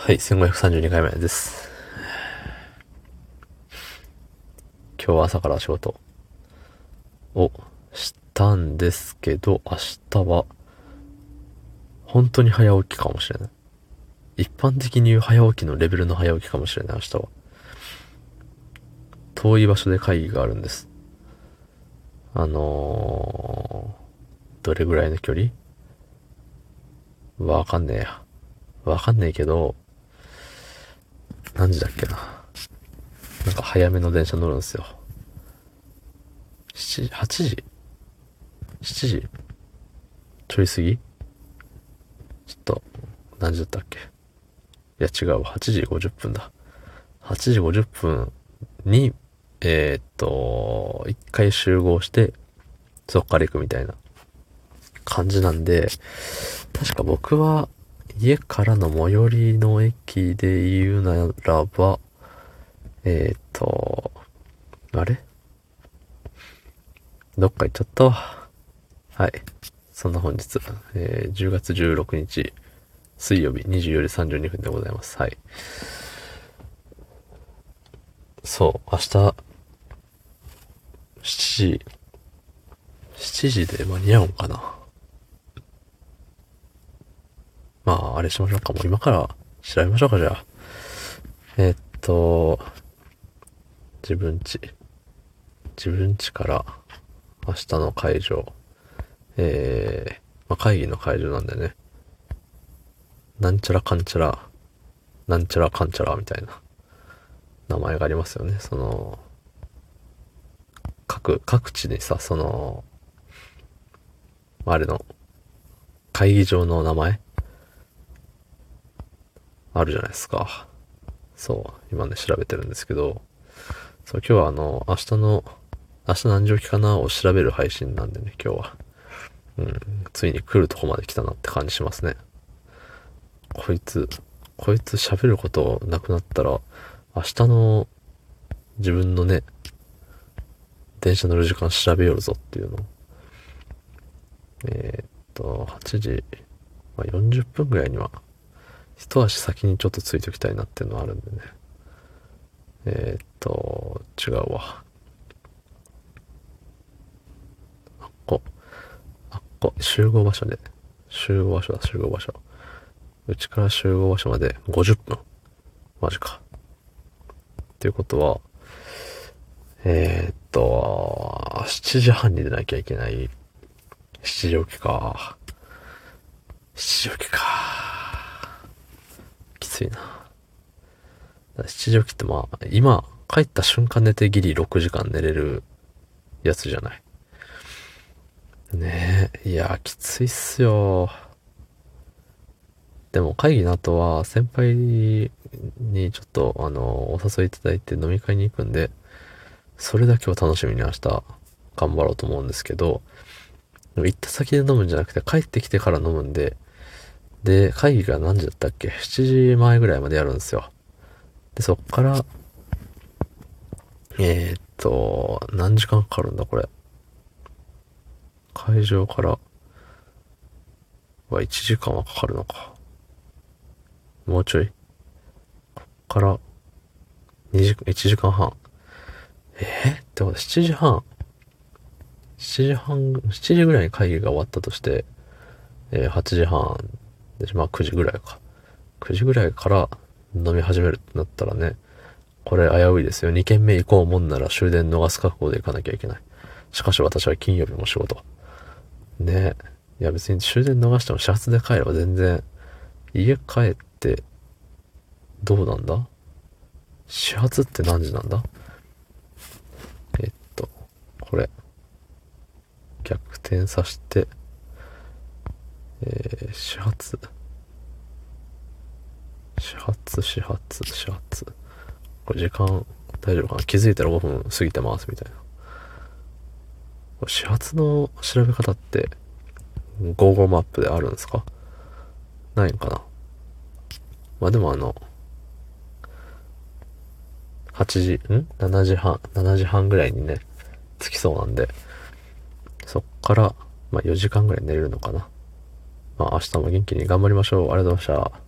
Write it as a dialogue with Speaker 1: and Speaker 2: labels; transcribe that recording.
Speaker 1: はい、1532回目です。今日は朝から仕事をしたんですけど、明日は本当に早起きかもしれない。一般的に言う早起きのレベルの早起きかもしれない、明日は。遠い場所で会議があるんです。どれぐらいの距離わかんねえや。わかんねえけど、何時だっけな。なんか早めの電車乗るんですよ。7時、8時 ?7 時ちょい過ぎちょっと、何時だったっけ。いや違うわ、8時50分だ。8時50分に、一回集合して、そっから行くみたいな感じなんで、確か僕は家からの最寄りの駅で言うならば、あれどっか行っちゃったわ。はい。そんな本日、10月16日、水曜日24時32分でございます。はい。そう、明日、7時、7時で間に合うんかな。まあ、あれしましょうか。もう今から調べましょうか、じゃあ。えーっと、自分家。自分家から明日の会場。会議の会場なんでね。なんちゃらかんちゃら、なんちゃらかんちゃらみたいな名前がありますよね。各地にさ、あれの、会議場の名前あるじゃないですか。そう、今ね、調べてるんですけど、そう、今日は明日何時起きかなを調べる配信なんでね、今日は。ついに来るとこまで来たなって感じしますね。こいつ喋ることなくなったら、明日の自分のね、電車乗る時間調べようぞっていうのを。8時、40分ぐらいには、一足先にちょっとついておきたいなっていうのはあるんでね。違うわ。集合場所で。集合場所だ、集合場所。うちから集合場所まで50分。マジか。っていうことは、7時半に出なきゃいけない。7時起きか。7時起きか。きついな。7時起きって今、帰った瞬間寝てギリ6時間寝れるやつじゃない。ねえ、いや、きついっすよ。でも会議の後は先輩にちょっとお誘いいただいて飲み会に行くんで、それだけを楽しみに明日頑張ろうと思うんですけど、でも行った先で飲むんじゃなくて帰ってきてから飲むんで、で、会議が何時だったっけ？ 7 時前ぐらいまでやるんですよ。で、そっから、何時間かかるんだこれ。会場からは1時間はかかるのか。もうちょい。こっから1時間半。ってこと7時半。7時ぐらいに会議が終わったとして、8時半で、9時ぐらいか。9時ぐらいから飲み始めるってなったらね、これ危ういですよ。2軒目行こうもんなら終電逃す覚悟で行かなきゃいけない。しかし私は金曜日も仕事。ねえ。いや別に終電逃しても始発で帰れば全然、家帰ってどうなんだ？始発って何時なんだ？これ、逆転させて、始発。これ時間大丈夫かな？気づいたら5分過ぎてますみたいな。これ始発の調べ方って、Google マップであるんですか？ないんかな？でも7時半ぐらいにね、着きそうなんで、そっから、4時間ぐらい寝れるのかな。明日も元気に頑張りましょう。ありがとうございました。